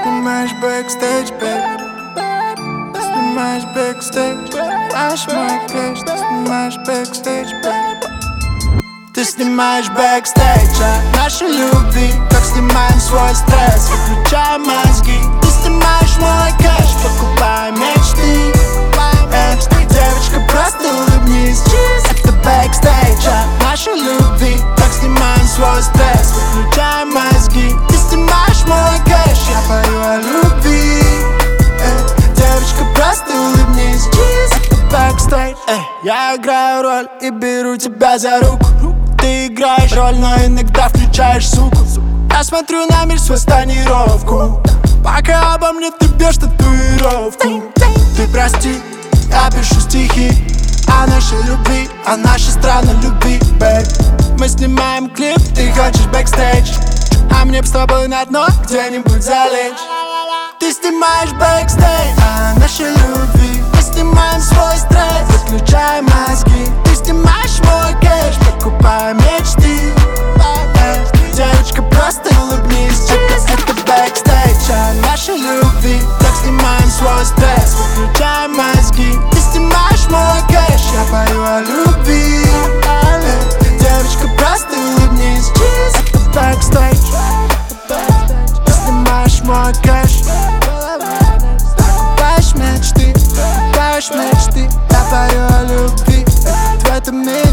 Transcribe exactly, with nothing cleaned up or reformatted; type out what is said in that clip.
снимаешь бэкстейдж, бэйб. Ты снимаешь бэкстейдж, знаешь мой кэш. Ты снимаешь бэкстейдж, бэйб. Ты снимаешь бэкстейдж от нашей любви, как снимаем свой стресс, выключаем мозги. Ты снимаешь мой кэш, покупаем мечты. Эй, девочка, просто улыбнись. Это бэкстейдж от нашей любви, как снимаем свой стресс, выключаем мозги. Ты снимаешь мой кэш, я пою о любви. Эй, девочка, просто улыбнись. Это бэкстейдж. Эй, я играю роль и беру тебя за руку. Ты играешь роль, но иногда включаешь суку. Я смотрю на мир сквозь тонировку, пока обо мне ты бьешь татуировку. Ты прости, я пишу стихи о нашей любви, о нашей странной любви, бэйб. Мы снимаем клип, ты хочешь бэкстейдж, а мне б с тобой на дно где-нибудь залечь. Ты снимаешь бэкстейдж о нашей любви, мы снимаем свой стресс, выключаем мозги. Ты снимаешь мой кэш, покупаем мечты. Девочка, просто улыбнись. Это бэкстейдж о нашей любви, так снимаем свой стресс, выключаем мозги. Ты снимаешь мой кэш, я пою о любви. Девочка, просто улыбнись. Это бэкстейдж. Ты снимаешь мой кэш, покупаешь мечты, покупаешь мечты. Я пою о любви в этом мире.